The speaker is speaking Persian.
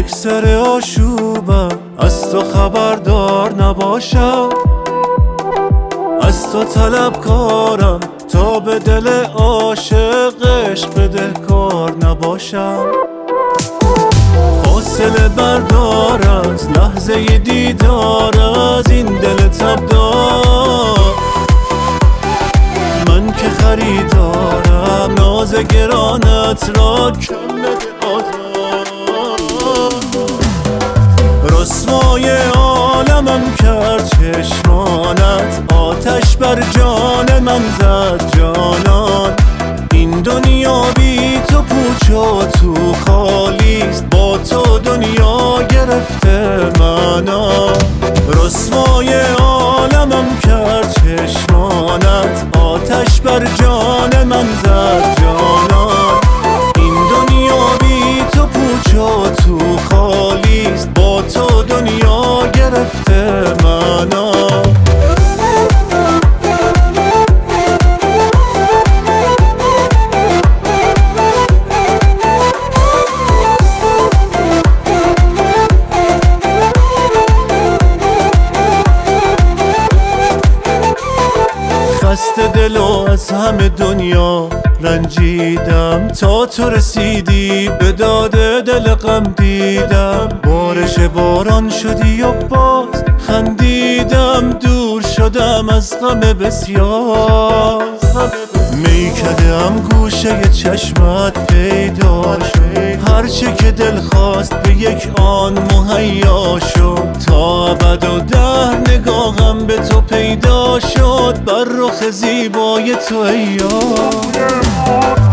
یک سر آشوبم، از تو خبردار نباشم، از تو طلبکارم تا به دل عاشقش بدهکار نباشم. فاصله بردار از لحظه دیدار از این دل تبدار، من که خریدارم ناز گرانت را کم بده آزار. رسوای عالمم کرد چشمانت، آتش بر جان من زد جانان. این دنیا بی تو پوچ و تو خالیست، با تو دنیا گرفته منا. رسوای عالمم کرد چشمانت، آتش بر جان من زد جانان. این دنیا بی تو پوچ و تو خالیست، با تو دنیا گرفته منا. خسته دل و از همه دنیا رنجیدم، تا تو رسیدی به داد دل غم دیدم. بارش باران شدی و باز خندیدم، دور شدم از غم بسیار. میکدم گوشه چشمت پیدا شد، هرچه که دل خواست به یک آن مهیا شد. تا ابد و دهر نگاهم به تو پیدا شد، بر رخ زیبای تو ای یار.